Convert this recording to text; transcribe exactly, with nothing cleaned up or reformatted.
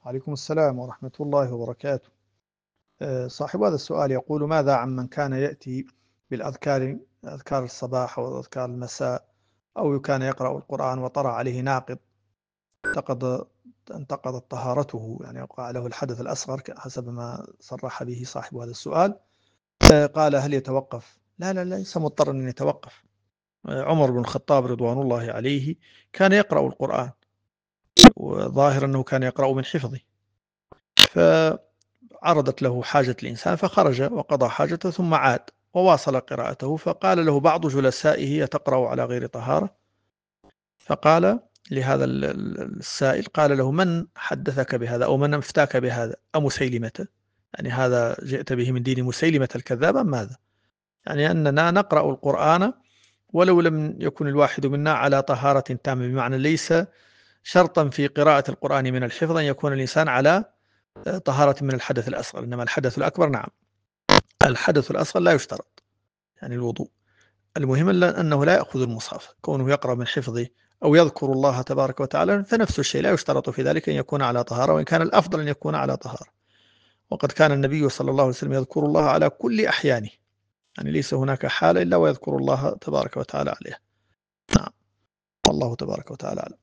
عليكم السلام ورحمة الله وبركاته. آه، صاحب هذا السؤال يقول: ماذا عمن كان يأتي بالأذكار، أذكار الصباح أو أذكار المساء، أو كان يقرأ القرآن وطرأ عليه ناقض انتقض انتقضت طهارته، يعني وقع له الحدث الأصغر حسب ما صرح به صاحب هذا السؤال. آه، قال: هل يتوقف؟ لا لا ليس مضطر أن يتوقف. آه، عمر بن الخطاب رضوان الله عليه كان يقرأ القرآن، وظاهر أنه كان يقرأ من حفظه، فعرضت له حاجة الإنسان فخرج وقضى حاجته ثم عاد وواصل قراءته، فقال له بعض جلسائه: تقرأ على غير طهارة؟ فقال لهذا السائل، قال له: من حدثك بهذا أو من أفتاك بهذا؟ أمسيلمة؟ يعني هذا جئت به من دين مسيلمة الكذاب أم ماذا؟ يعني أننا نقرأ القرآن ولو لم يكن الواحد منا على طهارة تامة، بمعنى ليس شرطا في قراءة القرآن من الحفظ أن يكون الإنسان على طهارة من الحدث الأصغر، إنما الحدث الأكبر نعم. الحدث الأصغر لا يشترط، يعني الوضوء. المهم أنه لا يأخذ المصحف، كونه يقرأ من حفظه أو يذكر الله تبارك وتعالى فنفس الشيء، لا يشترط في ذلك أن يكون على طهارة، وإن كان الأفضل أن يكون على طهارة. وقد كان النبي صلى الله عليه وسلم يذكر الله على كل أحيانه، يعني ليس هناك حالة إلا ويذكر الله تبارك وتعالى عليها. نعم، والله تبارك وتعالى أعلم.